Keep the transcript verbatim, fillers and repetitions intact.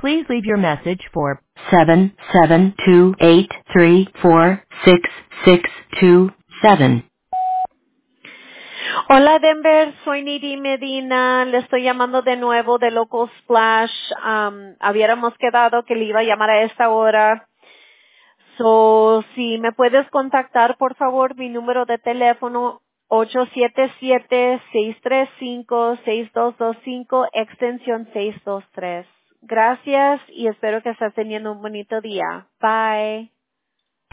Please leave your message for seven seven two eight three four six six two seven. Hola Denver, soy Nidi Medina, le estoy llamando de nuevo de Local Splash. Um, habíamos quedado que le iba a llamar a esta hora. So, si me puedes contactar, por favor, mi número de teléfono ocho siete siete, seis tres cinco, seis dos dos cinco, extensión seiscientos veintitrés. Gracias y espero que estés teniendo un bonito día. Bye.